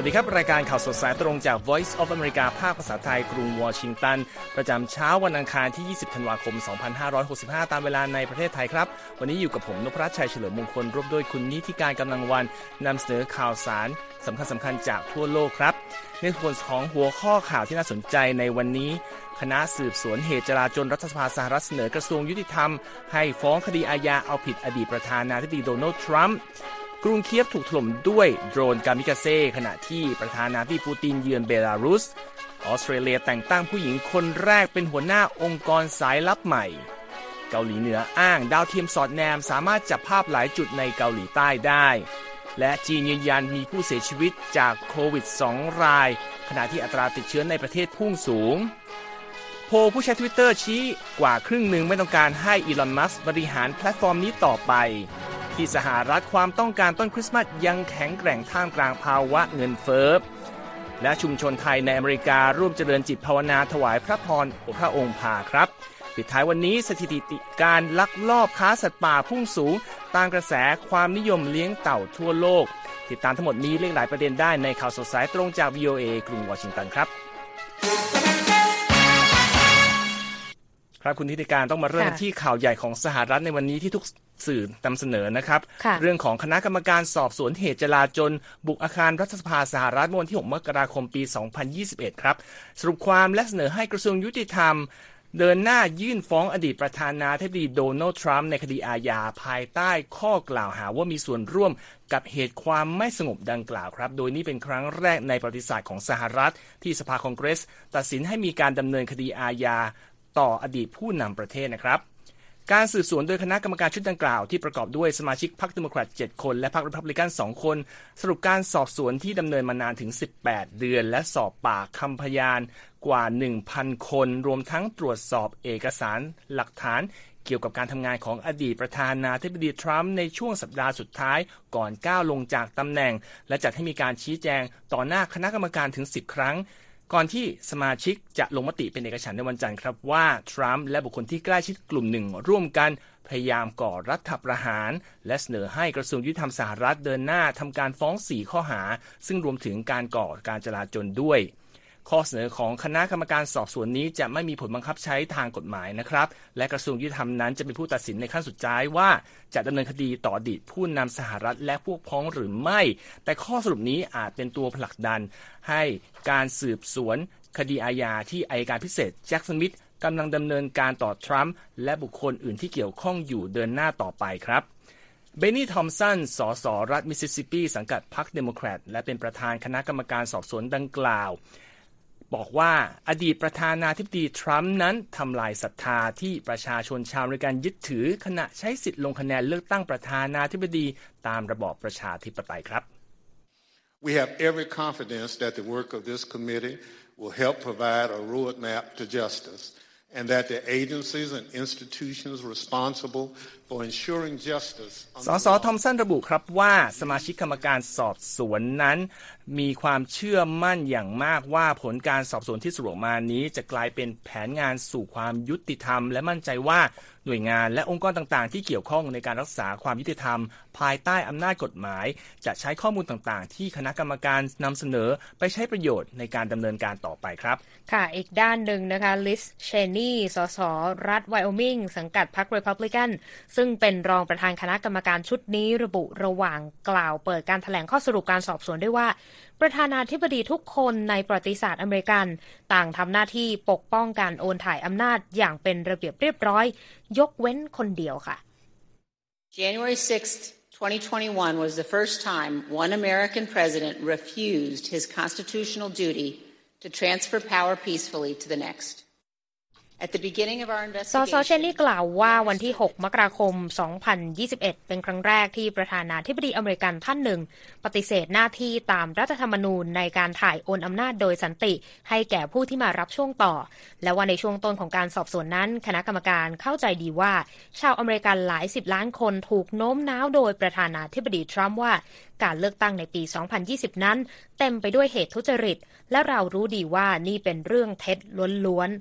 สดีครับรายการข่าวสดสายตรงจาก Voice of America ภาคภาษาไทยกรุงวอชิงตันประจำเช้าวันอังคารที่20ธันวาคม2565ตามเวลาในประเทศไทยครับวันนี้อยู่กับผมนพรัตน์ชัยเฉลิมมงคลร่วมด้วยคุณนิติการกำลังวันนำเสนอข่าวสารสำคัญจากทั่วโลกครับในส่วนของหัวข้อข่าวที่น่าสนใจในวันนี้คณะสืบสวนเหตุจลาจลรัฐสภาสหรัฐเสนอกระทรวงยุติธรรมให้ฟ้องคดีอาญาเอาผิดอดีตประธานาธิบดีโดนัลด์ทรัมป์กรุงเคียฟถูกถล่มด้วยโดรนกามิกาเซ่ขณะที่ประธานาธิบดีปูตินเยือนเบลารุสออสเตรเลียแต่งตั้งผู้หญิงคนแรกเป็นหัวหน้าองค์กรสายลับใหม่เกาหลีเหนืออ้างดาวเทียมสอดแนมสามารถจับภาพหลายจุดในเกาหลีใต้ได้และจีนยืนยันมีผู้เสียชีวิตจากโควิด2รายขณะที่อัตราติดเชื้อในประเทศพุ่งสูงโพลผู้ใช้ Twitter ชี้กว่าครึ่งหนึ่งไม่ต้องการให้อีลอนมัสก์บริหารแพลตฟอร์มนี้ต่อไปที่สหรัฐความต้องการต้นคริสต์มาสยังแข็งแกร่งท่ามกลางภาวะเงินเฟ้อและชุมชนไทยในอเมริการ่วมเจริญจิตภาวนาถวายพระพรพระองค์ผ่าครับปิดท้ายวันนี้สถิติการลักลอบค้าสัตว์ป่าพุ่งสูงตามกระแสความนิยมเลี้ยงเต่าทั่วโลกติดตามทั้งหมดนี้เรื่องหลายประเด็นได้ในข่าวสดสายตรงจาก VOA กรุงวอชิงตันครับคุณธิติการต้องมาเริ่มที่ข่าวใหญ่ของสหรัฐในวันนี้ที่ทุกสื่อนำเสนอนะครับเรื่องของคณะกรรมการสอบสวนเหตุจลาจลบุกอาคารรัฐสภาสหรัฐเมื่อวันที่6มกราคมปี2021ครับสรุปความและเสนอให้กระทรวงยุติธรรมเดินหน้ายื่นฟ้องอดีตประธานาธิบดีโดนัลด์ทรัมป์ในคดีอาญาภายใต้ข้อกล่าวหาว่ามีส่วนร่วมกับเหตุความไม่สงบดังกล่าวครับโดยนี้เป็นครั้งแรกในประวัติศาสตร์ของสหรัฐที่สภาคองเกรสตัดสินให้มีการดำเนินคดีอาญาต่ออดีตผู้นำประเทศนะครับการสืบสวนโดยคณะกรรมการชุดดังกล่าวที่ประกอบด้วยสมาชิกพรรคเดโมแครต7คนและพรรครีพับลิกัน2คนสรุปการสอบสวนที่ดำเนินมานานถึง18เดือนและสอบปากคำพยานกว่า 1,000 คนรวมทั้งตรวจสอบเอกสารหลักฐานเกี่ยวกับการทำงานของอดีตประธานาธิบดีทรัมป์ในช่วงสัปดาห์สุดท้ายก่อนก้าวลงจากตำแหน่งและจัดให้มีการชี้แจงต่อหน้าคณะกรรมการถึง10ครั้งก่อนที่สมาชิกจะลงมติเป็นเอกฉันท์ในวันจันทร์ครับว่าทรัมป์และบุคคลที่ใกล้ชิดกลุ่มหนึ่งร่วมกันพยายามก่อรัฐประหารและเสนอให้กระทรวงยุติธรรมสหรัฐเดินหน้าทำการฟ้อง4ข้อหาซึ่งรวมถึงการก่อการจลาจลด้วยข้อเสนอของคณะกรรมการสอบสวนนี้จะไม่มีผลบังคับใช้ทางกฎหมายนะครับและกระทรวงยุติธรรมนั้นจะเป็นผู้ตัดสินในขั้นสุดท้ายว่าจะดำเนินคดีต่ออดีตผู้นำสหรัฐและพวกพ้องหรือไม่แต่ข้อสรุปนี้อาจเป็นตัวผลักดันให้การสืบสวนคดีอาญาที่อัยการพิเศษแจ็คสันวิทกำลังดำเนินการต่อทรัมป์และบุคคลอื่นที่เกี่ยวข้องอยู่เดินหน้าต่อไปครับเบนนี่ทอมสันสสรัฐมิสซิสซิปปีสังกัดพรรคเดโมแครตและเป็นประธานคณะกรรมการสอบสวนดังกล่าวบอกว่าอดีตประธานาธิบดีทรัมป์นั้นทำลายศรัทธาที่ประชาชนชาวอเมริกันยึดถือขณะใช้สิทธิ์ลงคะแนนเลือกตั้งประธานาธิบดีตามระบอบประชาธิปไตยครับ We have every confidence that the work of this committee will help provide a roadmap to justice and that the agencies and institutions responsible for ensuring justice สสทอมสันระบุครับว่าสมาชิกกรรมการสอบสวนนั้นมีความเชื่อมั่นอย่างมากว่าผลการสอบสวนที่สรุปมานี้จะกลายเป็นแผนงานสู่ความยุติธรรมและมั่นใจว่าหน่วยงานและองค์กรต่างๆที่เกี่ยวข้องในการรักษาความยุติธรรมภายใต้อำนาจกฎหมายจะใช้ข้อมูลต่างๆที่คณะกรรมการนำเสนอไปใช้ประโยชน์ในการดำเนินการต่อไปครับค่ะอีกด้านหนึ่งนะคะลิสเชนนี่สสรัฐไวโอมิงสังกัดพรรครีพับลิกันซึ่งเป็นรองประธานคณะกรรมการชุดนี้ระบุระหว่างกล่าวเปิดการแถลงข้อสรุปการสอบสวนด้วยว่าประธานาธิบดีทุกคนในประวัติศาสตร์อเมริกันต่างทำหน้าที่ปกป้องการโอนถ่ายอำนาจอย่างเป็นระเบียบเรียบร้อยยกเว้นคนเดียวค่ะ January 6th, 2021 was the first time one American president refused his constitutional duty to transfer power peacefully to the next. สสเชนนี่กล่าวว่าวันที่6มกราคม2021เป็นครั้งแรกที่ประธานาธิบดีอเมริกันท่านหนึ่งปฏิเสธหน้าที่ตามรัฐธรรมนูญในการถ่ายโอนอำนาจโดยสันติให้แก่ผู้ที่มารับช่วงต่อและว่าในช่วงต้นของการสอบสวนนั้นคณะกรรมการเข้าใจดีว่าชาวอเมริกันหลาย10ล้านคนถูกโน้มน้าวโดยประธานาธิบดีทรัมป์ว่าการเลือกตั้งในปี2020นั้นเต็มไปด้วยเหตุทุจริตและเรารู้ดีว่านี่เป็นเรื่องเท็จล้วนๆ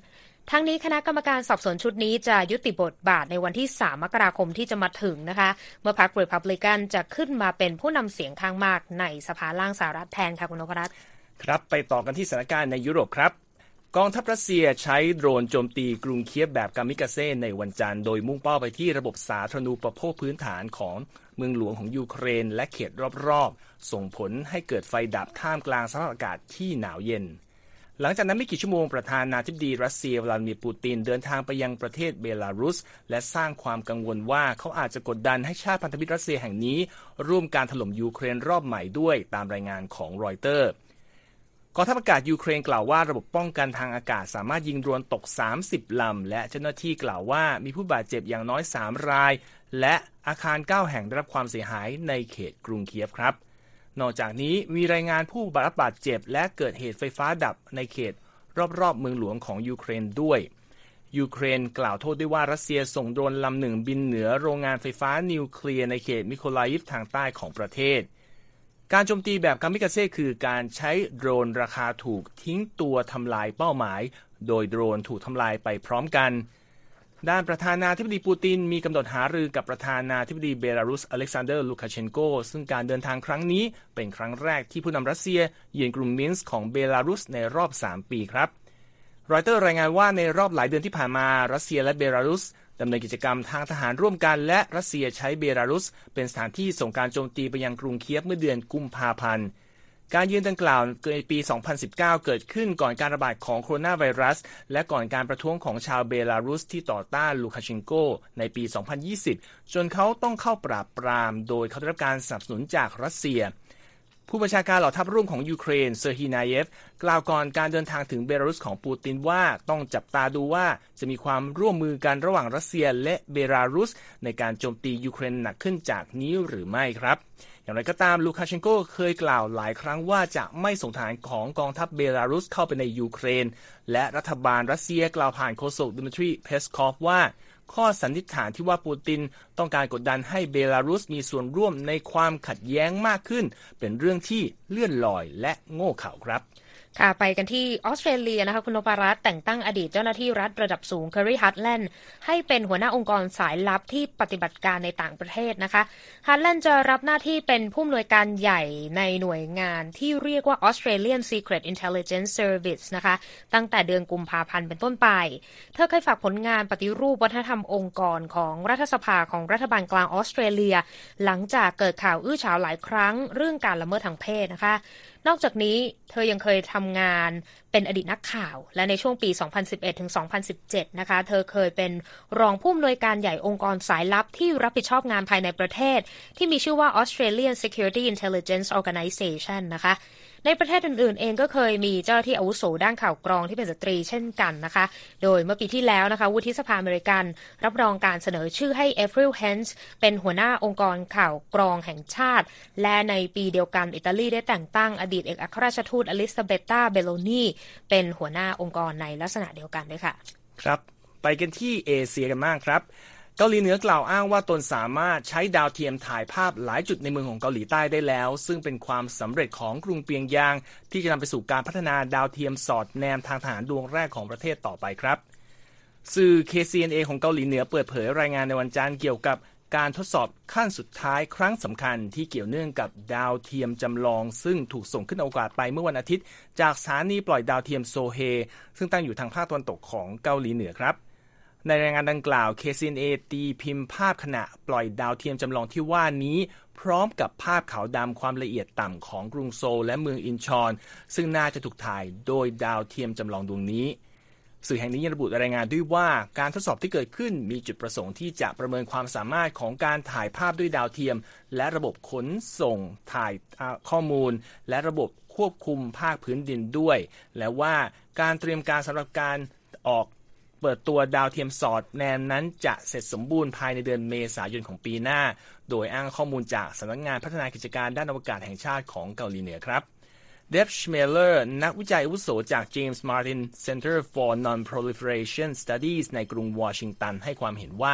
ทั้งนี้คณะกรรมการสอบสวนชุดนี้จะยุติบทบาทในวันที่3มกราคมที่จะมาถึงนะคะเมื่อพรรครีพับลิกันจะขึ้นมาเป็นผู้นำเสียงข้างมากในสภาล่างสหรัฐแทนค่ะคุณนพรัตน์ครับไปต่อกันที่สถานการณ์ในยุโรปครับกองทัพรัสเซียใช้โดรนโจมตีกรุงเคียฟแบบกามิกาเซ่ในวันจันทร์โดยมุ่งเป้าไปที่ระบบสาธารณูปโภคพื้นฐานของเมืองหลวงของยูเครนและเขตรอบๆส่งผลให้เกิดไฟดับท่ามกลางสภาพอากาศที่หนาวเย็นหลังจากนั้นไม่กี่ชั่วโมงประธานาธิบดีรัสเซียวลาดิเมียร์ปูตินเดินทางไปยังประเทศเบลารุสและสร้างความกังวลว่าเขาอาจจะกดดันให้ชาติพันธมิตรรัสเซียแห่งนี้ร่วมการถล่มยูเครนรอบใหม่ด้วยตามรายงานของรอยเตอร์กองทัพอากาศยูเครนกล่าวว่าระบบป้องกันทางอากาศสามารถยิงโดรนตก30ลำและเจ้าหน้าที่กล่าวว่ามีผู้บาดเจ็บอย่างน้อย3รายและอาคาร9แห่งได้รับความเสียหายในเขตกรุงเคียฟครับนอกจากนี้มีรายงานผู้รับบาดเจ็บและเกิดเหตุไฟฟ้าดับในเขตรอบๆเมืองหลวงของยูเครนด้วยยูเครนกล่าวโทษด้วยว่ารัสเซียส่งโดรนลำหนึ่งบินเหนือโรงงานไฟฟ้านิวเคลียร์ในเขตมิโคลายิฟทางใต้ของประเทศการโจมตีแบบกามิกาเซ่คือการใช้โดรนราคาถูกทิ้งตัวทำลายเป้าหมายโดยโดรนถูกทำลายไปพร้อมกันด้านประธานาธิบดีปูตินมีกำหนดหารือกับประธานาธิบดีเบลารุสอเล็กซานเดอร์ลูคาเชนโกซึ่งการเดินทางครั้งนี้เป็นครั้งแรกที่ผู้นำรัสเซียเยือนกรุงมินส์ของเบลารุสในรอบ3ปีครับรอยเตอร์รายงานว่าในรอบหลายเดือนที่ผ่านมารัสเซียและเบลารุสดำเนินกิจกรรมทางทหารร่วมกันและรัสเซียใช้เบลารุสเป็นสถานที่ส่งการโจมตีไปยังกรุงเคียฟเมื่อเดือนกุมภาพันธ์การยืนดังกล่าวในปี 2019 เกิดขึ้นก่อนการระบาดของโคโรนาไวรัสและก่อนการประท้วงของชาวเบลารุสที่ต่อต้านลูคาเชนโกในปี 2020 จนเขาต้องเข้าปราบปรามโดยเขาได้รับการสนับสนุนจากรัสเซียผู้บัญชาการเหล่าทัพร่วมของยูเครนเซอร์ฮีนาเยฟกล่าวก่อนการเดินทางถึงเบลารุสของปูตินว่าต้องจับตาดูว่าจะมีความร่วมมือกันระหว่างรัสเซียและเบลารุสในการโจมตียูเครนหนักขึ้นจากนี้หรือไม่ครับอย่างไรก็ตามลูคาเชนโกเคยกล่าวหลายครั้งว่าจะไม่ส่งทหารของกองทัพเบลารุสเข้าไปในยูเครนและรัฐบาลรัสเซียกล่าวผ่านโฆษกดิมิทรีเพสคอฟว่าข้อสันนิษฐานที่ว่าปูตินต้องการกดดันให้เบลารุสมีส่วนร่วมในความขัดแย้งมากขึ้นเป็นเรื่องที่เลื่อนลอยและโง่เขลาครับค่ะไปกันที่ออสเตรเลียนะคะคุณนพรัตน์แต่งตั้งอดีตเจ้าหน้าที่รัฐระดับสูงเคอรีฮัตแลนด์ให้เป็นหัวหน้าองค์กรสายลับที่ปฏิบัติการในต่างประเทศนะคะฮัตแลนด์จะรับหน้าที่เป็นผู้อำนวยการใหญ่ในหน่วยงานที่เรียกว่า Australian Secret Intelligence Service นะคะตั้งแต่เดือนกุมภาพันธ์เป็นต้นไปเธอเคยฝากผลงานปฏิรูปวัฒนธรรมองค์กรของรัฐสภาของรัฐบาลกลางออสเตรเลียหลังจากเกิดข่าวอื้อฉาวหลายครั้งเรื่องการละเมิดทางเพศนะคะนอกจากนี้เธอยังเคยทำงานเป็นอดีตนักข่าวและในช่วงปี 2011 ถึง 2017 นะคะเธอเคยเป็นรองผู้อำนวยการใหญ่องค์กรสายลับที่รับผิดชอบงานภายในประเทศที่มีชื่อว่า Australian Security Intelligence Organisation นะคะในประเทศอื่นๆเองก็เคยมีเจ้าหน้าที่อาวุโสด้านข่าวกรองที่เป็นสตรีเช่นกันนะคะโดยเมื่อปีที่แล้วนะคะวุฒิสภาอเมริกันรับรองการเสนอชื่อให้เอฟริล เฮนส์เป็นหัวหน้าองค์กรข่าวกรองแห่งชาติและในปีเดียวกันอิตาลีได้แต่งตั้งอดีตเอกอัครราชทูตอลิซาเบตตาเบโลนีเป็นหัวหน้าองค์กรในลักษณะเดียวกันด้วยค่ะครับไปกันที่เอเชียกันบ้างครับเกาหลีเหนือกล่าวอ้างว่าตนสามารถใช้ดาวเทียมถ่ายภาพหลายจุดในเมืองของเกาหลีใต้ได้แล้วซึ่งเป็นความสำเร็จของกรุงเปียงยางที่จะนำไปสู่การพัฒนาดาวเทียมสอดแนมทางทหารดวงแรกของประเทศต่อไปครับสื่อ KCNA ของเกาหลีเหนือเปิดเผยรายงานในวันจันทร์เกี่ยวกับการทดสอบขั้นสุดท้ายครั้งสำคัญที่เกี่ยวเนื่องกับดาวเทียมจำลองซึ่งถูกส่งขึ้นอวกาศไปเมื่อวันอาทิตย์จากสถานีปล่อยดาวเทียมโซเฮซึ่งตั้งอยู่ทางภาคตะวันตกของเกาหลีเหนือครับในรายงานดังกล่าว KCNA ตีพิมพ์ภาพขณะปล่อยดาวเทียมจำลองที่ว่านี้พร้อมกับภาพขาวดำความละเอียดต่ำของกรุงโซลและเมืองอินชอนซึ่งน่าจะถูกถ่ายโดยดาวเทียมจำลองดวงนี้สื่อแห่งนี้ยังระบุรายงานด้วยว่าการทดสอบที่เกิดขึ้นมีจุดประสงค์ที่จะประเมินความสามารถของการถ่ายภาพด้วยดาวเทียมและระบบขนส่งถ่ายข้อมูลและระบบควบคุมภาคพื้นดินด้วยและว่าการเตรียมการสำหรับการเปิดตัวดาวเทียมสอดแนมนั้นจะเสร็จสมบูรณ์ภายในเดือนเมษายนของปีหน้าโดยอ้างข้อมูลจากสำนักงานพัฒนากิจการด้านอวกาศแห่งชาติของเกาหลีเหนือครับเดฟ ชเมลเลอร์นักวิจัยอาวุโสจาก James Martin Center for Non-Proliferation Studies ในกรุงวอชิงตันให้ความเห็นว่า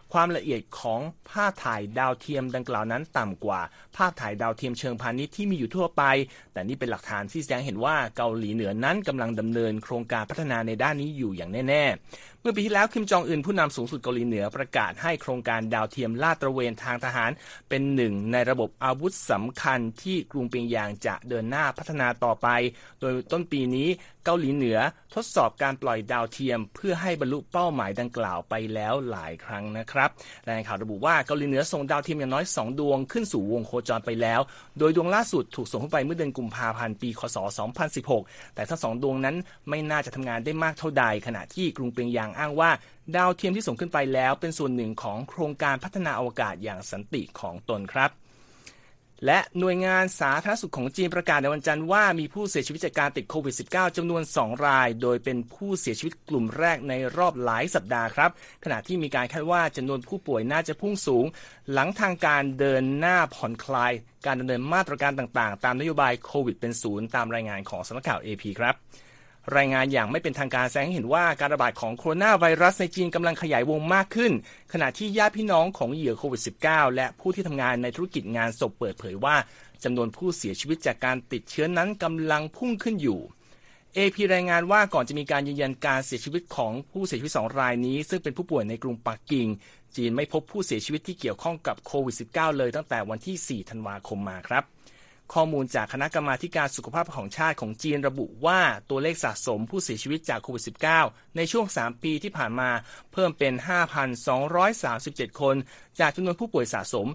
ความละเอียดของภาพถ่ายดาวเทียมดังกล่าวนั้นต่ำกว่าภาพถ่ายดาวเทียมเชิงพาณิชย์ที่มีอยู่ทั่วไปแต่นี่เป็นหลักฐานที่แสดงเห็นว่าเกาหลีเหนือนั้นกำลังดำเนินโครงการพัฒนาในด้านนี้อยู่อย่างแน่ๆเมื่อปีที่แล้วคิมจองอึนผู้นำสูงสุดเกาหลีเหนือประกาศให้โครงการดาวเทียมลาดตระเวนทางทหารเป็นหนึ่งในระบบอาวุธสำคัญที่กรุงเปียงยางจะเดินหน้าพัฒนาต่อไปโดยต้นปีนี้เกาหลีเหนือทดสอบการปล่อยดาวเทียมเพื่อให้บรรลุเป้าหมายดังกล่าวไปแล้วหลายครั้งนะครับรายงานข่าวระบุว่าเกาหลีเหนือส่งดาวเทียมอย่างน้อย2ดวงขึ้นสู่วงโคจรไปแล้วโดยดวงล่าสุดถูกส่งเข้าไปเมื่อเดือนกุมภาพันธ์ปีคศ2016แต่ทั้ง2ดวงนั้นไม่น่าจะทำงานได้มากเท่าใดขณะที่กรุงเปียงยางอ้างว่าดาวเทียมที่ส่งขึ้นไปแล้วเป็นส่วนหนึ่งของโครงการพัฒนาอวกาศอย่างสันติของตนครับและหน่วยงานสาธารณสุขของจีนประกาศในวันจันทร์ว่ามีผู้เสียชีวิตจากการติดโควิด -19 จำนวน2รายโดยเป็นผู้เสียชีวิตกลุ่มแรกในรอบหลายสัปดาห์ครับขณะที่มีการคาดว่าจำนวนผู้ป่วยน่าจะพุ่งสูงหลังทางการเดินหน้าผ่อนคลายการดำเนินมาตรการต่างๆตามนโยบายโควิดเป็นศูนย์ตามรายงานของสำนักข่าว AP ครับรายงานอย่างไม่เป็นทางการแสดงให้เห็นว่าการระบาดของโคโรนาไวรัสในจีนกำลังขยายวงมากขึ้นขณะที่ญาติพี่น้องของเหยื่อโควิด -19 และผู้ที่ทำงานในธุรกิจงานศพเปิดเผยว่าจำนวนผู้เสียชีวิตจากการติดเชื้อนั้นกำลังพุ่งขึ้นอยู่ AP รายงานว่าก่อนจะมีการยืนยันการเสียชีวิตของผู้เสียชีวิต2รายนี้ซึ่งเป็นผู้ป่วยในกรุงปักกิ่งจีนไม่พบผู้เสียชีวิตที่เกี่ยวข้องกับโควิด -19 เลยตั้งแต่วันที่4ธันวาคมมาครับข้อมูลจากคณะกรรมาการสุขภาพของชาติของจีนระบุว่าตัวเลขสะสมผู้เสียชีวิตจากโควิด -19 ในช่วง3ปีที่ผ่านมาเพิ่มเป็น 5,237 คนจากจำนวนผู้ป่วยสะสม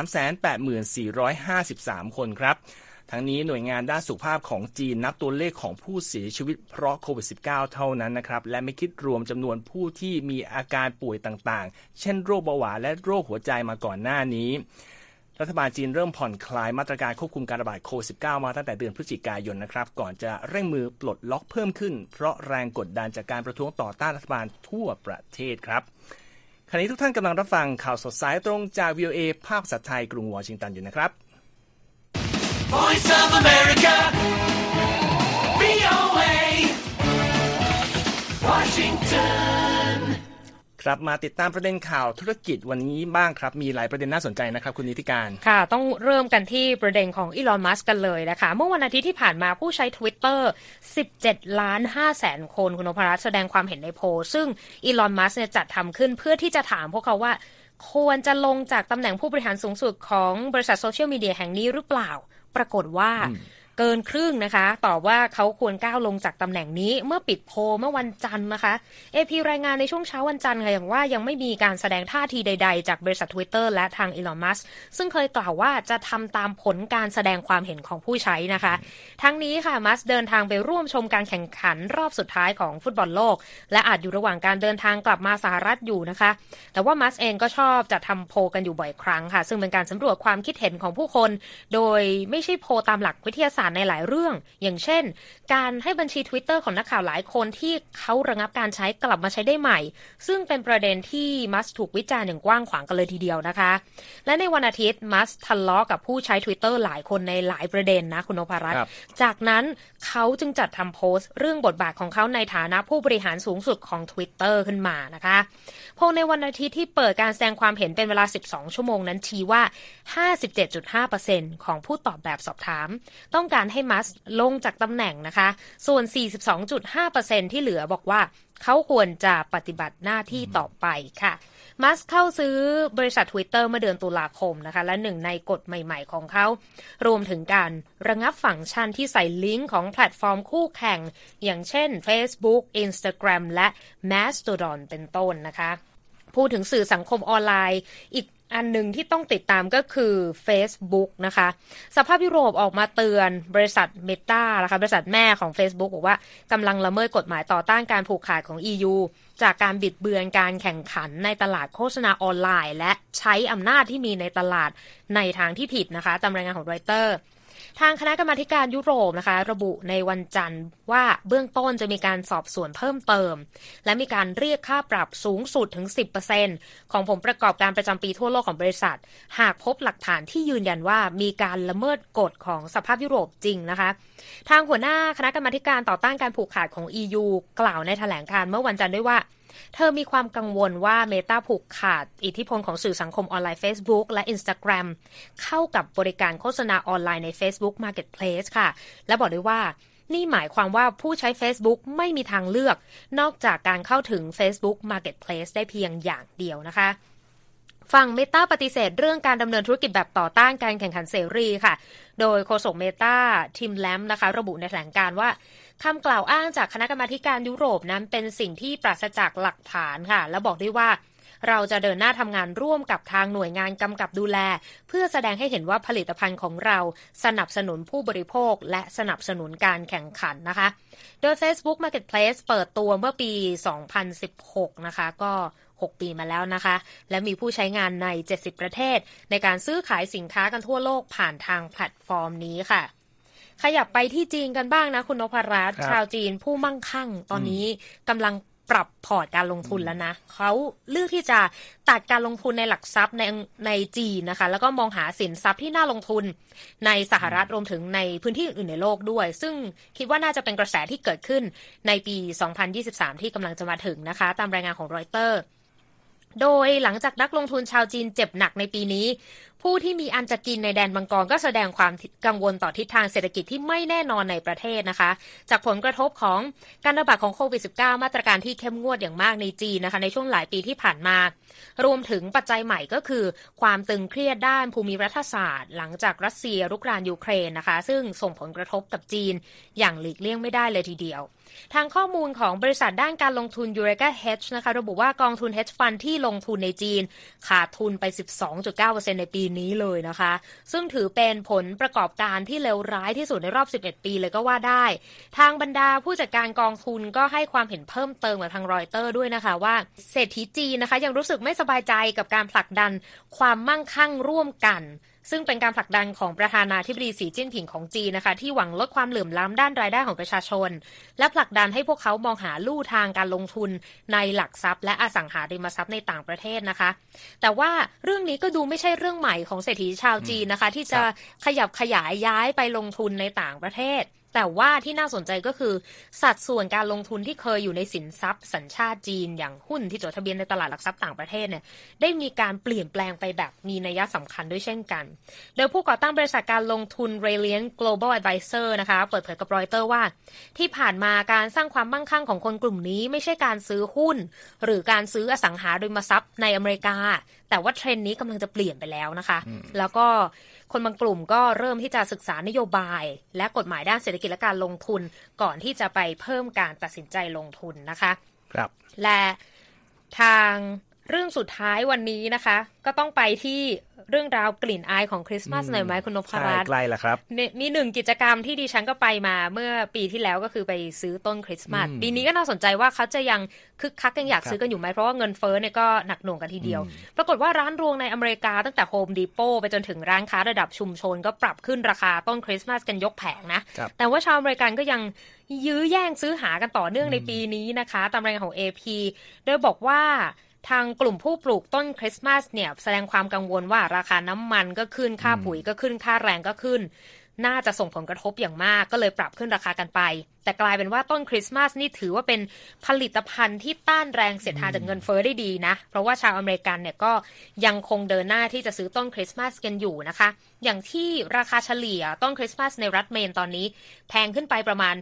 384,453 คนครับทั้งนี้หน่วยงานด้านสุขภาพของจีนนับตัวเลขของผู้เสียชีวิตเพราะโควิด -19 เท่านั้นนะครับและไม่คิดรวมจำนวนผู้ที่มีอาการป่วยต่างๆเช่นโรคเบาหวานและโรคหัวใจมาก่อนหน้านี้รัฐบาลจีนเริ่มผ่อนคลายมาตรการควบคุมการระบาดโควิด -19 มาตั้งแต่เดือนพฤศจิกายนนะครับก่อนจะเร่งมือปลดล็อกเพิ่มขึ้นเพราะแรงกดดันจากการประท้วงต่อต้านรัฐบาลทั่วประเทศครับขณะนี้ทุกท่านกำลังรับฟังข่าวสดสายตรงจาก VOA ภาคภาษาไทยกรุงวอชิงตันอยู่นะครับ Voice of America VOA Washington ครับมาติดตามประเด็นข่าวธุรกิจวันนี้บ้างครับมีหลายประเด็นน่าสนใจนะครับคุณนิติการค่ะต้องเริ่มกันที่ประเด็นของอีลอนมัสก์กันเลยนะคะเมื่อวันอาทิตย์ที่ผ่านมาผู้ใช้ Twitter 17.5 คนคุณนพรัตน์แสดงความเห็นในโพลซึ่งอีลอนมัสก์เนี่ยจัดทำขึ้นเพื่อที่จะถามพวกเขาว่าควรจะลงจากตำแหน่งผู้บริหารสูงสุดของบริษัทโซเชียลมีเดียแห่งนี้หรือเปล่าปรากฏว่าเกินครึ่งนะคะตอบว่าเขาควรก้าวลงจากตำแหน่งนี้เมื่อปิดโพลเมื่อวันจันทร์นะคะ AP รายงานในช่วงเช้าวันจันทร์ค่ะอย่างว่ายังไม่มีการแสดงท่าทีใดๆจากบริษัท Twitter และทางอีลอนมัสก์ซึ่งเคยกล่าวว่าจะทำตามผลการแสดงความเห็นของผู้ใช้นะคะทั้งนี้ค่ะมัสก์เดินทางไปร่วมชมการแข่งขันรอบสุดท้ายของฟุตบอลโลกและอาจอยู่ระหว่างการเดินทางกลับมาสหรัฐอยู่นะคะแต่ว่ามัสก์เองก็ชอบจะทำโพลกันอยู่บ่อยครั้งค่ะซึ่งเป็นการสำรวจความคิดเห็นของผู้คนโดยไม่ใช่โพลตามหลักวิทยาศาสตร์ในหลายเรื่องอย่างเช่นการให้บัญชี Twitter ของนักข่าวหลายคนที่เขาระงับการใช้กลับมาใช้ได้ใหม่ซึ่งเป็นประเด็นที่มัสถูกวิจารณ์อย่างกว้างขวางกันเลยทีเดียวนะคะและในวันอาทิตย์มัสทะเลาะกับผู้ใช้ Twitter หลายคนในหลายประเด็นนะคุณนพรัตน์จากนั้นเขาจึงจัดทำโพสต์เรื่องบทบาทของเขาในฐานะผู้บริหารสูงสุดของ Twitter ขึ้นมานะคะโพลในวันอาทิตย์ที่เปิดการแสดงความเห็นเป็นเวลา12ชั่วโมงนั้นชี้ว่า 57.5% ของผู้ตอบแบบสอบถามต้องการให้มัสลงจากตำแหน่งนะคะส่วน 42.5% ที่เหลือบอกว่าเขาควรจะปฏิบัติหน้าที่ต่อไปค่ะมัสเข้าซื้อบริษัท Twitter เมื่อเดือนตุลาคมนะคะและหนึ่งในกฎใหม่ๆของเขารวมถึงการระงับฟังก์ชันที่ใส่ลิงก์ของแพลตฟอร์มคู่แข่งอย่างเช่น Facebook Instagram และ Mastodon เป็นต้นนะคะพูดถึงสื่อสังคมออนไลน์อีกอันหนึ่งที่ต้องติดตามก็คือ Facebook นะคะสภาพยุโรปออกมาเตือนบริษัท Meta นะคะบริษัทแม่ของ Facebook บอกว่ากำลังละเมิดกฎหมายต่อต้านการผูกขาดของ EU จากการบิดเบือนการแข่งขันในตลาดโฆษณาออนไลน์และใช้อำนาจที่มีในตลาดในทางที่ผิดนะคะตามรายงานของ Reutersทางคณะกรรมาการยุโรปนะคะระบุในวันจันทร์ว่าเบื้องต้นจะมีการสอบสวนเพิ่มเติมและมีการเรียกค่าปรับสูงสุดถึง 10% ของผลประกอบการประจำปีทั่วโลกของบริษัทหากพบหลักฐานที่ยืนยันว่ามีการละเมิดกฎของสภาพยุโรปจริงนะคะทางหัวหน้าคณะกรรมาการต่อต้านการผูกขาดของ EU กล่าวในแถลงการณ์เมื่อวันจันทร์ด้วยว่าเธอมีความกังวลว่า Meta ผูกขาดอิทธิพลของสื่อสังคมออนไลน์ Facebook และ Instagram เข้ากับบริการโฆษณาออนไลน์ใน Facebook Marketplace ค่ะและบอกด้วยว่านี่หมายความว่าผู้ใช้ Facebook ไม่มีทางเลือกนอกจากการเข้าถึง Facebook Marketplace ได้เพียงอย่างเดียวนะคะฝั่ง Meta ปฏิเสธเรื่องการดำเนินธุรกิจแบบต่อต้านการแข่งขันเสรีค่ะโดยโฆษก Meta ทิมแลมนะคะระบุในแถลงการณ์ว่าคำกล่าวอ้างจากคณะกรรมาการยุโรปนั้นเป็นสิ่งที่ปราศจากหลักฐานค่ะและบอกด้วยว่าเราจะเดินหน้าทำงานร่วมกับทางหน่วยงานกำกับดูแลเพื่อแสดงให้เห็นว่าผลิตภัณฑ์ของเราสนับสนุนผู้บริโภคและสนับสนุนการแข่งขันนะคะโดย Facebook Marketplace เปิดตัวเมื่อปี 2016 นะคะก็6 ปีมาแล้วนะคะและมีผู้ใช้งานใน70ประเทศในการซื้อขายสินค้ากันทั่วโลกผ่านทางแพลตฟอร์มนี้ค่ะขยับไปที่จีนกันบ้างนะคุณนพรัตน์ชาวจีนผู้มั่งคั่งตอนนี้กำลังปรับพอร์ตการลงทุนแล้วนะเขาเลือกที่จะตัดการลงทุนในหลักทรัพย์ในจีนนะคะแล้วก็มองหาสินทรัพย์ที่น่าลงทุนในสหรัฐรวมถึงในพื้นที่อื่นๆในโลกด้วยซึ่งคิดว่าน่าจะเป็นกระแสที่เกิดขึ้นในปี 2023 ที่กำลังจะมาถึงนะคะตามรายงานของรอยเตอร์โดยหลังจากนักลงทุนชาวจีนเจ็บหนักในปีนี้ผู้ที่มีอันจะกินในแดนมังกรก็แสดงความกังวลต่อทิศทางเศรษฐกิจที่ไม่แน่นอนในประเทศนะคะจากผลกระทบของการระบาดของโควิด -19 มาตรการที่เข้มงวดอย่างมากในจีนนะคะในช่วงหลายปีที่ผ่านมารวมถึงปัจจัยใหม่ก็คือความตึงเครียดด้านภูมิรัฐศาสตร์หลังจากรัสเซียรุกรานยูเครนนะคะซึ่งส่งผลกระทบกับจีนอย่างหลีกเลี่ยงไม่ได้เลยทีเดียวทางข้อมูลของบริษัทด้านการลงทุน Eureka Hedge นะคะระบุว่ากองทุน Hedge Fund ที่ลงทุนในจีนขาดทุนไป 12.9% ในปีนี้เลยนะคะซึ่งถือเป็นผลประกอบการที่เลวร้ายที่สุดในรอบ11ปีเลยก็ว่าได้ทางบรรดาผู้จัดการกองทุนก็ให้ความเห็นเพิ่มเติมกับทางรอยเตอร์ด้วยนะคะว่าเศรษฐีจีนนะคะยังรู้สึกไม่สบายใจกับการผลักดันความมั่งคั่งร่วมกันซึ่งเป็นการผลักดันของประธานาธิบดีสีจิ้นผิงของจีนนะคะที่หวังลดความเหลื่อมล้ำด้านรายได้ของประชาชนและผลักดันให้พวกเขามองหาลู่ทางการลงทุนในหลักทรัพย์และอสังหาริมทรัพย์ในต่างประเทศนะคะแต่ว่าเรื่องนี้ก็ดูไม่ใช่เรื่องใหม่ของเศรษฐีชาวจีนนะคะที่จะขยับขยายย้ายไปลงทุนในต่างประเทศแต่ว่าที่น่าสนใจก็คือสัดส่วนการลงทุนที่เคยอยู่ในสินทรัพย์สัญชาติจีนอย่างหุ้นที่จดทะเบียนในตลาดหลักทรัพย์ต่างประเทศเนี่ยได้มีการเปลี่ยนแปลงไปแบบมีนัยสำคัญด้วยเช่นกันโดยผู้ก่อตั้งบริษัทการลงทุน Reliance Global Advisor นะคะเปิดเผยกับรอยเตอร์ว่าที่ผ่านมาการสร้างความมั่งคั่งของคนกลุ่มนี้ไม่ใช่การซื้อหุ้นหรือการซื้ออสังหาริมทรัพย์ในอเมริกาแต่ว่าเทรนด์นี้กำลังจะเปลี่ยนไปแล้วนะคะแล้วก็คนบางกลุ่มก็เริ่มที่จะศึกษานโยบายและกฎหมายด้านเศรษฐกิจและการลงทุนก่อนที่จะไปเพิ่มการตัดสินใจลงทุนนะคะครับและทางเรื่องสุดท้ายวันนี้นะคะก็ต้องไปที่เรื่องราวกลิ่นอายของคริสต์มาสหน่อยไหมคุณนพรัตน์ใกล้แล้วครับมีหนึ่งกิจกรรมที่ดิฉันก็ไปมาเมื่อปีที่แล้วก็คือไปซื้อต้นคริสต์มาสปีนี้ก็น่าสนใจว่าเขาจะยังคึกคักยังอยากซื้อกันอยู่ไหมเพราะว่าเงินเฟ้อเนี่ยก็หนักหน่วงกันทีเดียวปรากฏว่าร้านรวงในอเมริกาตั้งแต่โฮมดีโปไปจนถึงร้านค้าระดับชุมชนก็ปรับขึ้นราคาต้นคริสต์มาสกันยกแผงนะแต่ว่าชาวอเมริกันก็ยังยื้อแย่งซื้อหากันต่อเนื่องในปีนี้นะคะตามรายงานของ AP โดยบอกว่าทางกลุ่มผู้ปลูกต้นคริสต์มาสเนี่ยแสดงความกังวลว่าราคาน้ำมันก็ขึ้นค่าปุ๋ยก็ขึ้นค่าแรงก็ขึ้นน่าจะส่งผลกระทบอย่างมากก็เลยปรับขึ้นราคากันไปแต่กลายเป็นว่าต้นคริสต์มาสนี่ถือว่าเป็นผลิตภัณฑ์ที่ต้านแรงเสียดทานจากเงินเฟ้อได้ดีนะเพราะว่าชาวอเมริกันเนี่ยก็ยังคงเดินหน้าที่จะซื้อต้นคริสต์มาสกันอยู่นะคะอย่างที่ราคาเฉลี่ยต้นคริสต์มาสในรัฐเมนตอนนี้แพงขึ้นไปประมาณ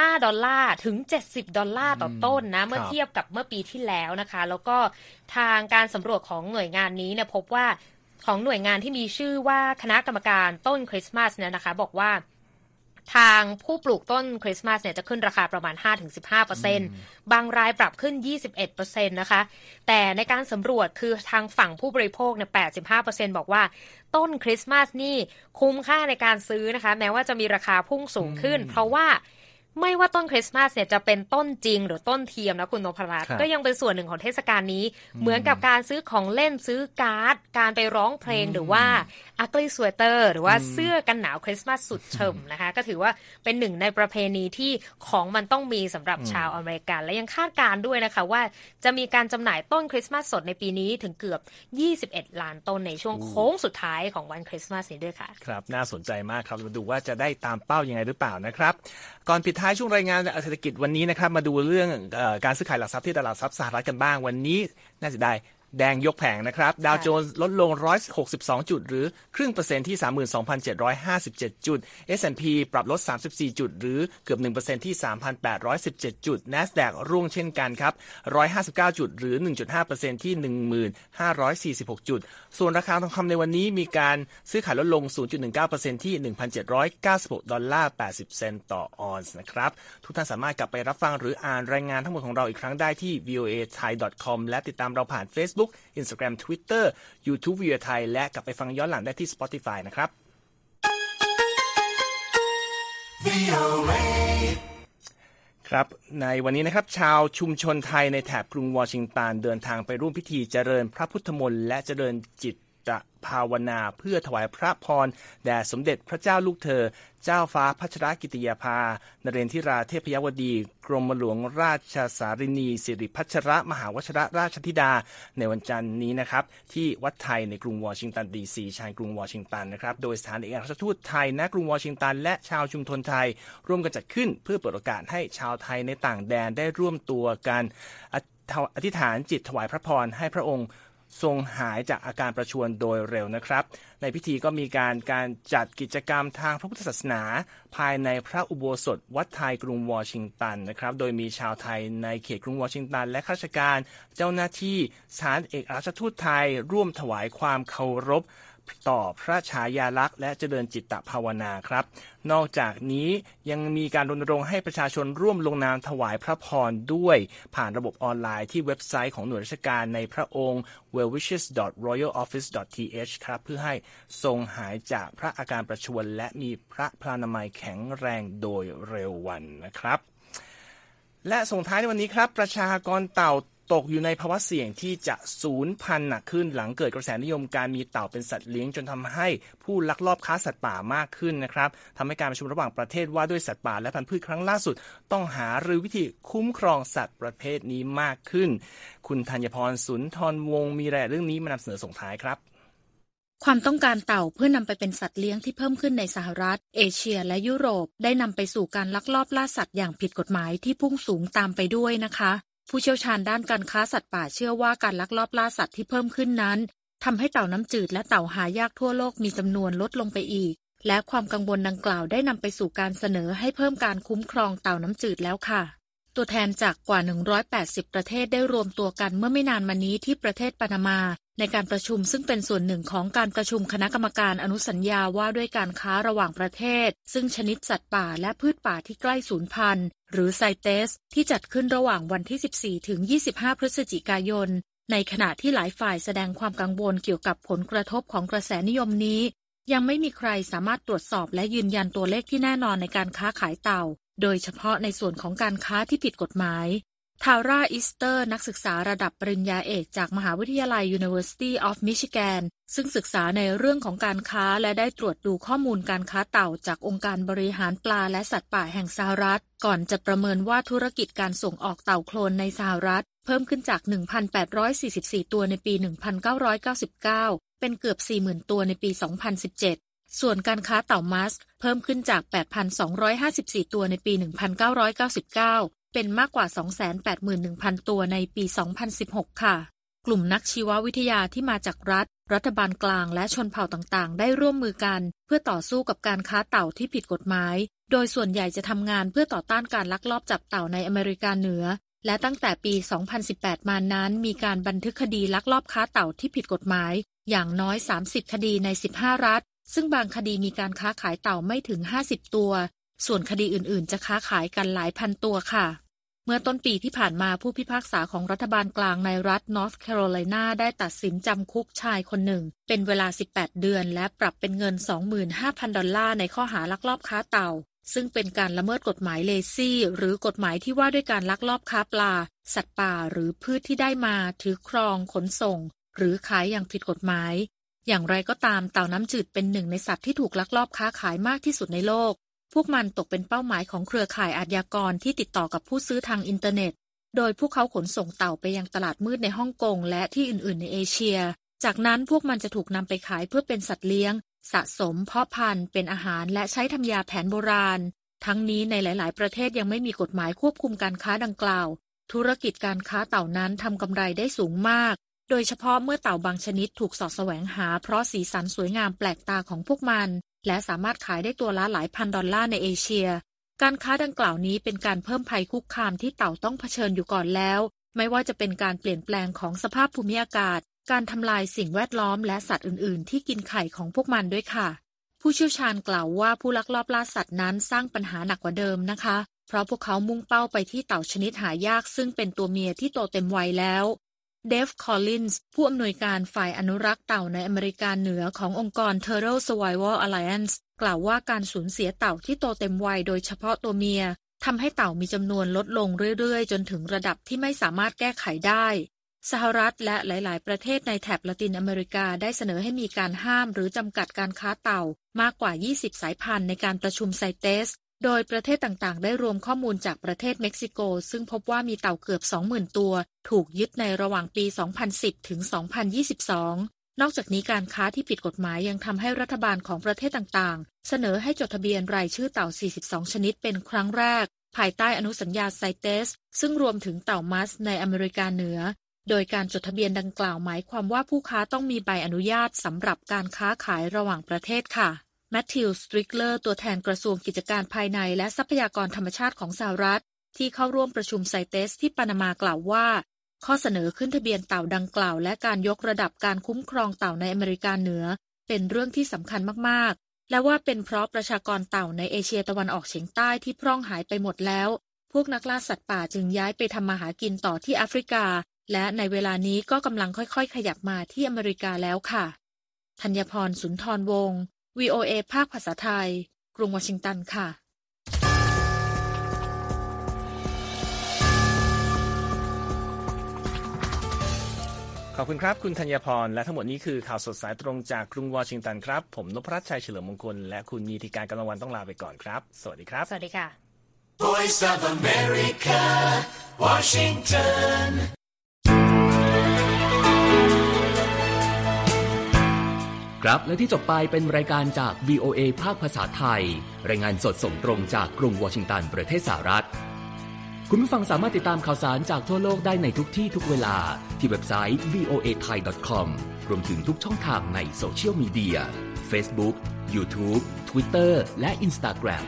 $5ถึง$70ต่อต้นนะเมื่อเทียบกับเมื่อปีที่แล้วนะคะแล้วก็ทางการสำรวจของหน่วยงานนี้เนี่ยพบว่าของหน่วยงานที่มีชื่อว่าคณะกรรมการต้นคริสต์มาสเนี่ยนะคะบอกว่าทางผู้ปลูกต้นคริสต์มาสเนี่ยจะขึ้นราคาประมาณ 5-15% บางรายปรับขึ้น 21% นะคะแต่ในการสำรวจคือทางฝั่งผู้บริโภคเนี่ย 85% บอกว่าต้นคริสต์มาสนี่คุ้มค่าในการซื้อนะคะแม้ว่าจะมีราคาพุ่งสูงขึ้นเพราะว่าไม่ว่าต้นคริสต์มาสเนี่ยจะเป็นต้นจริงหรือต้นเทียมนะคุณนพรัตน์ก็ยังเป็นส่วนหนึ่งของเทศกาลนี้เหมือนกับการซื้อของเล่นซื้อการ์ดการไปร้องเพลงหรือว่าugly sweater หรือว่าเสื้อกันหนาวคริสต์มาสสุดเฉิมนะคะก็ถือว่าเป็นหนึ่งในประเพณีที่ของมันต้องมีสำหรับชาวอเมริกันและยังคาดการณ์ด้วยนะคะว่าจะมีการจำหน่ายต้นคริสต์มาสสดในปีนี้ถึงเกือบ21ล้านต้นในช่วงโค้งสุดท้ายของวันคริสต์มาสนี้ด้วยค่ะครับน่าสนใจมากครับมาดูว่าจะได้ตามเป้ายังไงหรือเปล่านะครับก่อนปิดท้ายท้ายช่วงรายงานเศรษฐกิจวันนี้นะครับมาดูเรื่องการซื้อขายหลักทรัพย์ที่ตลาดทรัพย์สหรัฐกันบ้างวันนี้น่าจะได้แดงยกแผงนะครับดาวโจนส์ลดลง162จุดหรือครึ่งเปอร์เซ็นต์ที่ 32,757 จุด S&P ปรับลด34จุดหรือเกือบ 1% ที่ 3,817 จุด NASDAQ ร่วงเช่นกันครับ159จุดหรือ 1.5% ที่ 1,546 จุดส่วนราคาทองคำในวันนี้มีการซื้อขายลดลง 0.19% ที่ 1,796 ดอลลาร์ 80 เซนต์ต่อออนซ์นะครับทุกท่านสามารถกลับไปรับฟังหรืออ่านรายงานทั้งหมดของเราอีกครั้งได้ที่ voathai.com และติดตามเราผ่าน Facebook Instagram Twitter YouTube VOA Thai และกลับไปฟังย้อนหลังได้ที่ Spotify นะครับครับในวันนี้นะครับชาวชุมชนไทยในแถบกรุงวอชิงตันเดินทางไปร่วมพิธีเจริญพระพุทธมนต์และเจริญจิตภาวนาเพื่อถวายพระพรแด่สมเด็จพระเจ้าลูกเธอเจ้าฟ้าพัชรกิติยาภานเรนทิราเทพยวดีกรมหลวงราชสารินีสิริพัชรมหาวชรราชธิดาในวันจันทร์นี้นะครับที่วัดไทยในกรุงวอชิงตันดีซีชานกรุงวอชิงตันนะครับโดยสถานเอกอัครราชทูตไทยณกรุงวอชิงตันและชาวชุมชนไทยร่วมกันจัดขึ้นเพื่อเปิดโอกาสให้ชาวไทยในต่างแดนได้ร่วมตัวกันอธิษฐานจิตถวายพระพรให้พระองค์ทรงหายจากอาการประชวรโดยเร็วนะครับในพิธีก็มีการจัดกิจกรรมทางพระพุทธศาสนาภายในพระอุโบสถวัดไทยกรุงวอชิงตันนะครับโดยมีชาวไทยในเขตกรุงวอชิงตันและข้าราชการเจ้าหน้าที่สถานเอกอัครราชทูตไทยร่วมถวายความเคารพต่อพระฉายาลักษณ์และเจริญจิตภาวนาครับนอกจากนี้ยังมีการรณรงค์ให้ประชาชนร่วมลงนามถวายพระพรด้วยผ่านระบบออนไลน์ที่เว็บไซต์ของหน่วยราชการในพระองค์ wellwishes.royaloffice.th ครับเพื่อให้ทรงหายจากพระอาการประชวรและมีพระพลานามัยแข็งแรงโดยเร็ววันนะครับและส่งท้ายในวันนี้ครับประชากรเต่าตกอยู่ในภาวะเสี่ยงที่จะสูญพันธุ์หนักขึ้นหลังเกิดกระแสนิยมการมีเต่าเป็นสัตว์เลี้ยงจนทำให้ผู้ลักลอบค้าสัตว์ป่ามากขึ้นนะครับทำให้การประชุมระหว่างประเทศว่าด้วยสัตว์ป่าและพันธุ์พืชครั้งล่าสุดต้องหารือวิธีคุ้มครองสัตว์ประเภทนี้มากขึ้นคุณธัญพรสุนทรวงศ์มีรายละเอียดเรื่องนี้มานำเสนอส่งท้ายครับความต้องการเต่าเพื่อนำไปเป็นสัตว์เลี้ยงที่เพิ่มขึ้นในสหรัฐเอเชียและยุโรปได้นำไปสู่การลักลอบล่าสัตว์อย่างผิดกฎหมายที่พุ่งสูงตามไปด้วยนะคะผู้เชี่ยวชาญด้านการค้าสัตว์ป่าเชื่อว่าการลักลอบล่าสัตว์ที่เพิ่มขึ้นนั้นทำให้เต่าน้ำจืดและเต่าหายากทั่วโลกมีจำนวนลดลงไปอีกและความกังวลดังกล่าวได้นำไปสู่การเสนอให้เพิ่มการคุ้มครองเต่าน้ำจืดแล้วค่ะตัวแทนจากกว่า180ประเทศได้รวมตัวกันเมื่อไม่นานมานี้ที่ประเทศปานามาในการประชุมซึ่งเป็นส่วนหนึ่งของการประชุมคณะกรรมการอนุสัญญาว่าด้วยการค้าระหว่างประเทศซึ่งชนิดสัตว์ป่าและพืชป่าที่ใกล้สูญพันธุ์หรือไซเตสที่จัดขึ้นระหว่างวันที่14ถึง25พฤศจิกายนในขณะที่หลายฝ่ายแสดงความกังวลเกี่ยวกับผลกระทบของกระแสนิยมนี้ยังไม่มีใครสามารถตรวจสอบและยืนยันตัวเลขที่แน่นอนในการค้าขายเต่าโดยเฉพาะในส่วนของการค้าที่ผิดกฎหมายทาร่าอิสเตอร์นักศึกษาระดับปริญญาเอกจากมหาวิทยาลัย University of Michigan ซึ่งศึกษาในเรื่องของการค้าและได้ตรวจดูข้อมูลการค้าเต่าจากองค์การบริหารปลาและสัตว์ป่าแห่งสหรัฐก่อนจะประเมินว่าธุรกิจการส่งออกเต่าโคลนในสหรัฐเพิ่มขึ้นจาก 1,844 ตัวในปี 1999 เป็นเกือบ 40,000 ตัวในปี 2017 ส่วนการค้าเต่ามัสก์เพิ่มขึ้นจาก 8,254 ตัวในปี 1999เป็นมากกว่า 281,000 ตัวในปี 2016 ค่ะกลุ่มนักชีววิทยาที่มาจากรัฐบาลกลางและชนเผ่าต่างๆได้ร่วมมือกันเพื่อต่อสู้กับการค้าเต่าที่ผิดกฎหมายโดยส่วนใหญ่จะทำงานเพื่อต่อต้านการลักลอบจับเต่าในอเมริกาเหนือและตั้งแต่ปี 2018 มานั้นมีการบันทึกคดีลักลอบค้าเต่าที่ผิดกฎหมายอย่างน้อย 30 คดีใน 15 รัฐซึ่งบางคดีมีการค้าขายเต่าไม่ถึง 50 ตัวส่วนคดีอื่นๆจะค้าขายกันหลายพันตัวค่ะเมื่อต้นปีที่ผ่านมาผู้พิพากษาของรัฐบาลกลางในรัฐ North Carolina ได้ตัดสินจำคุกชายคนหนึ่งเป็นเวลา 18 เดือนและปรับเป็นเงิน 25,000 ดอลลาร์ในข้อหาลักลอบค้าเต่าซึ่งเป็นการละเมิดกฎหมายเลซี่หรือกฎหมายที่ว่าด้วยการลักลอบค้าปลาสัตว์ป่าหรือพืชที่ได้มาถือครองขนส่งหรือขายอย่างผิดกฎหมายอย่างไรก็ตามเต่าน้ำจืดเป็นหนึ่งในสัตว์ที่ถูกลักลอบค้าขายมากที่สุดในโลกพวกมันตกเป็นเป้าหมายของเครือข่ายอาชญากรที่ติดต่อกับผู้ซื้อทางอินเทอร์เน็ตโดยพวกเขาขนส่งเต่าไปยังตลาดมืดในฮ่องกงและที่อื่นๆในเอเชียจากนั้นพวกมันจะถูกนำไปขายเพื่อเป็นสัตว์เลี้ยงสะสมเพาะพันธุ์เป็นอาหารและใช้ทำยาแผนโบราณทั้งนี้ในหลายๆประเทศยังไม่มีกฎหมายควบคุมการค้าดังกล่าวธุรกิจการค้าเต่านั้นทำกำไรได้สูงมากโดยเฉพาะเมื่อเต่าบางชนิดถูกสอดแสวงหาเพราะสีสันสวยงามแปลกตาของพวกมันและสามารถขายได้ตัวละหลายพัน$ในเอเชียการค้าดังกล่าวนี้เป็นการเพิ่มภัยคุกคามที่เต่าต้องเผชิญอยู่ก่อนแล้วไม่ว่าจะเป็นการเปลี่ยนแปลงของสภาพภูมิอากาศการทำลายสิ่งแวดล้อมและสัตว์อื่นๆที่กินไข่ของพวกมันด้วยค่ะผู้เชี่ยวชาญกล่าวว่าผู้ลักลอบล่าสัตว์นั้นสร้างปัญหาหนักกว่าเดิมนะคะเพราะพวกเขามุ่งเป้าไปที่เต่าชนิดหายากซึ่งเป็นตัวเมียที่โตเต็มวัยแล้วเดฟคอลลินส์ผู้อำนวยการฝ่ายอนุรักษ์เต่าในอเมริกาเหนือขององค์กร Turtle Survival Alliance กล่าวว่าการสูญเสียเต่าที่โตเต็มวัยโดยเฉพาะตัวเมียทำให้เต่ามีจำนวนลดลงเรื่อยๆจนถึงระดับที่ไม่สามารถแก้ไขได้สหรัฐและหลายๆประเทศในแถบละตินอเมริกาได้เสนอให้มีการห้ามหรือจำกัดการค้าเต่ามากกว่า20สายพันธุ์ในการประชุมไซเตสโดยประเทศต่างๆได้รวมข้อมูลจากประเทศเม็กซิโกซึ่งพบว่ามีเต่าเกือบ 20,000 ตัวถูกยึดในระหว่างปี 2010 ถึง 2022 นอกจากนี้การค้าที่ผิดกฎหมายยังทำให้รัฐบาลของประเทศต่างๆเสนอให้จดทะเบียนรายชื่อเต่า 42 ชนิดเป็นครั้งแรกภายใต้อนุสัญญาไซเตสซึ่งรวมถึงเต่ามัสในอเมริกาเหนือโดยการจดทะเบียนดังกล่าวหมายความว่าผู้ค้าต้องมีใบอนุญาตสำหรับการค้าขายระหว่างประเทศค่ะแมทธิว สตริกเลอร์ตัวแทนกระทรวงกิจการภายในและทรัพยากรธรรมชาติของสหรัฐที่เข้าร่วมประชุมไซเตสที่ปานามากล่าวว่าข้อเสนอขึ้นทะเบียนเต่าดังกล่าวและการยกระดับการคุ้มครองเต่าในอเมริกาเหนือเป็นเรื่องที่สำคัญมากๆและว่าเป็นเพราะประชากรเต่าในเอเชียตะวันออกเฉียงใต้ที่พร่องหายไปหมดแล้วพวกนักล่าสัตว์ป่าจึงย้ายไปทำมาหากินต่อที่แอฟริกาและในเวลานี้ก็กำลังค่อยๆขยับมาที่อเมริกาแล้วค่ะธัญพร สุนทรวงศ์ VOA ภาคภาษาไทยกรุงวอชิงตันค่ะขอบคุณครับคุณธัญพรและทั้งหมดนี้คือข่าวสดสายตรงจากกรุงวอชิงตันครับผมนพรัตน์ชัยเฉลิมมงคลและคุณนีติการกำลังวันต้องลาไปก่อนครับสวัสดีครับสวัสดีค่ะ Voice of America Washington ครับและที่จบไปเป็นรายการจาก VOA ภาคภาษาไทยรายงานสดส่งตรงจากกรุงวอชิงตันประเทศสหรัฐคุณผู้ฟังสามารถติดตามข่าวสารจากทั่วโลกได้ในทุกที่ทุกเวลาที่เว็บไซต์ voathai.com รวมถึงทุกช่องทางในโซเชียลมีเดีย Facebook, YouTube, Twitter และ Instagram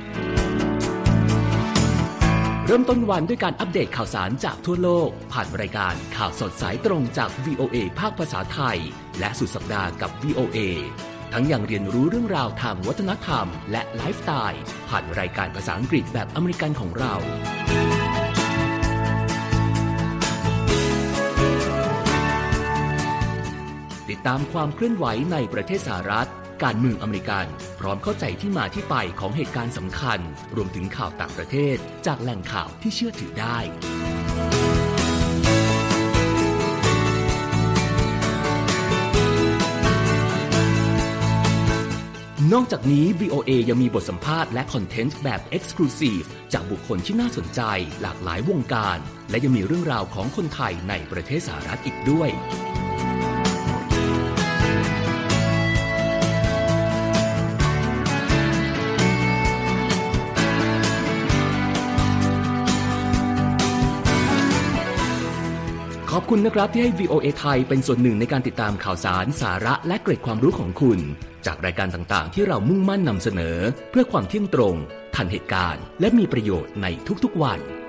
เริ่มต้นวันด้วยการอัปเดตข่าวสารจากทั่วโลกผ่านรายการข่าวสดสายตรงจาก VOA ภาคภาษาไทยและสุดสัปดาห์กับ VOA ทั้งยังเรียนรู้เรื่องราวทางวัฒนธรรมและไลฟ์สไตล์ผ่านรายการภาษาอังกฤษแบบอเมริกันของเราติดตามความเคลื่อนไหวในประเทศสหรัฐการเมืองอเมริกันพร้อมเข้าใจที่มาที่ไปของเหตุการณ์สำคัญรวมถึงข่าวต่างประเทศจากแหล่งข่าวที่เชื่อถือได้นอกจากนี้ VOA ยังมีบทสัมภาษณ์และคอนเทนต์แบบ Exclusive จากบุคคลที่น่าสนใจหลากหลายวงการและยังมีเรื่องราวของคนไทยในประเทศสหรัฐอีกด้วยขอบคุณนะครับที่ให้ VOA ไทยเป็นส่วนหนึ่งในการติดตามข่าวสารสาระและเกร็ดความรู้ของคุณจากรายการต่างๆที่เรามุ่งมั่นนำเสนอเพื่อความเที่ยงตรงทันเหตุการณ์และมีประโยชน์ในทุกๆวัน